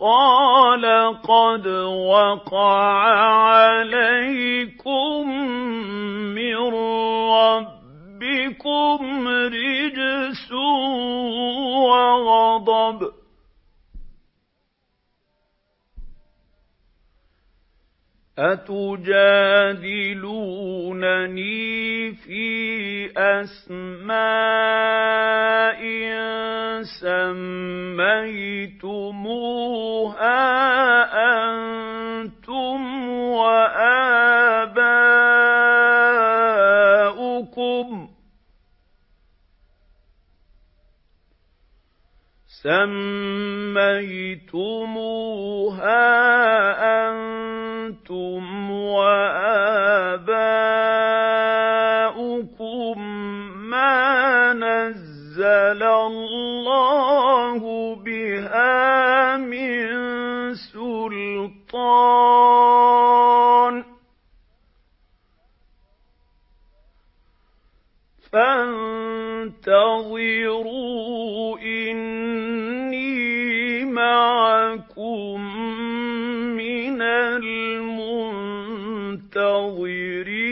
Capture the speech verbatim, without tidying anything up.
قَالَ قَدْ وَقَعَ عَلَيْكُم مِّن رَّبِّكُمْ رِجْسٌ وَغَضَبٌ ۖ أَتُجَادِلُونَنِي فِي أَسْمَاءٍ سَمَّيْتُمُوهَا أَنتُمْ وَآبَاؤُكُمْ سَمَّيْتُمُوهَا أَنتُمْ وَآبَاؤُكُم مَّا نَزَّلَ اللَّهُ بِهَا مِن سُلْطَانٍ ۚ فَانتَظِرُوا إِنِّي مَعَكُم مِّنَ الْمُنتَظِرِينَ